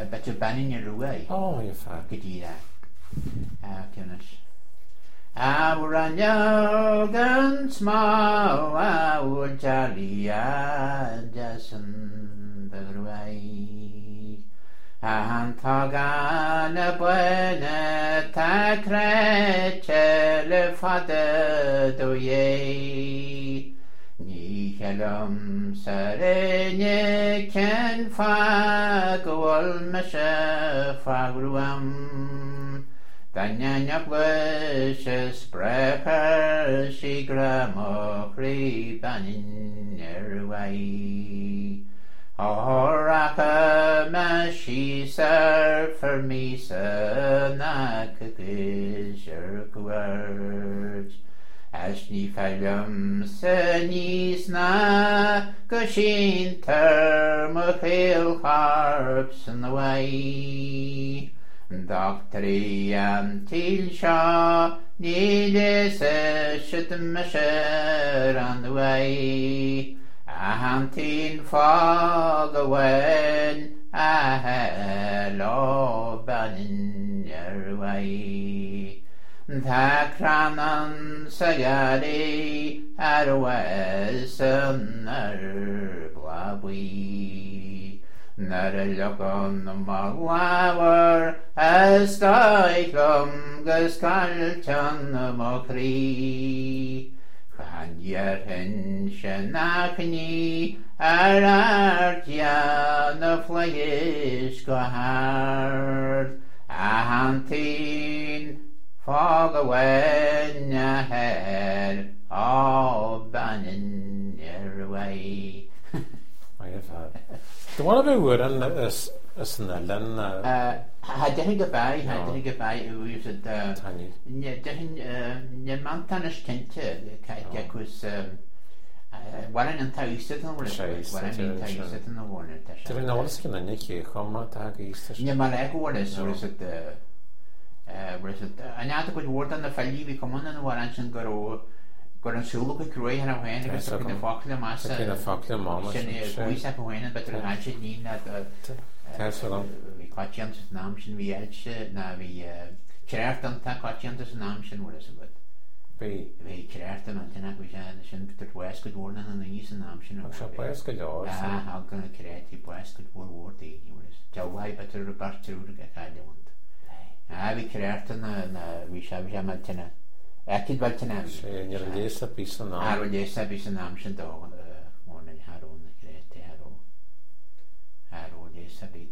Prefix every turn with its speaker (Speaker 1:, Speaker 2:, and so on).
Speaker 1: bet y banin i'r rwy.
Speaker 2: O, ie ffa.
Speaker 1: Gyda. Cynnes. Awr gynt maw awr jali a jasyn byrwai. Antagan y bwene ta crecel y ffadad o ie. Ni chelom syrenye cen ffagol mysy ffagwam. Danyan ybwys ysbrecher si gramochri banin erwai. Orach yma si surfer mis yna cygys gwyrd. As ni ffeilym synis na gysyn term y chil harps yn y wai. Doctri am til sha niles ysyd mysyr an wai. A hantin fog y wen a helo banin wai. Tha cranan sagari ar wes yn glabwi. Nar y logon yma lawer ysdaichlwm gysgaltion yma cri. Chandier hyn sy'n ac ni ar ardian y ffleis gwahard. A hantin fog y wen a her o banin erwai.
Speaker 2: Ie ffa. Dwi'n meddwl bod yn ysnelen...
Speaker 1: Hadyn ni gybai yw yw'r...
Speaker 2: Tani.
Speaker 1: Nye mantan ysgynta, cacws... Waren yn taw eistedd yn wrth. Waren yn taw eistedd yn wrth.
Speaker 2: Dwi'n meddwl sy'n yna chi, choma tag eistedd.
Speaker 1: Nye ma'n ego wrth, wrth. Yn adeg oedd wrth yn y ffali fi cymwn yn y waren sy'n gwrdd yn sŵl o'ch grwy hyn o hyn, agos o'ch yn y ffocl y mas.
Speaker 2: O'ch yn y ffocl y mas.
Speaker 1: Sy'n gwys ac o hyn yn bedr yn hansi ni'n fi cwatiant ys nam sy'n fi elch na fi creft yn ta cwatiant ys nam sy'n wrth sy'n gwrdd. Fi creft yn antyn ac sy'n bedr wes gyd wrdd yn y nis yn nam sy'n wrth.
Speaker 2: O'ch wes gyd o'r?
Speaker 1: Hag yn y creft i wes gyd wrdd i wrdd. Jawhau bedr y bar trwy'r gael ywnd. Fi creft yn fi siaf am antyn Ekid fel tyna.
Speaker 2: Ni'r lesa bys yn nam.
Speaker 1: Ar o lesa bys yn nam sy'n dod. Mwyn yn harwn y grete ar o lesa byd.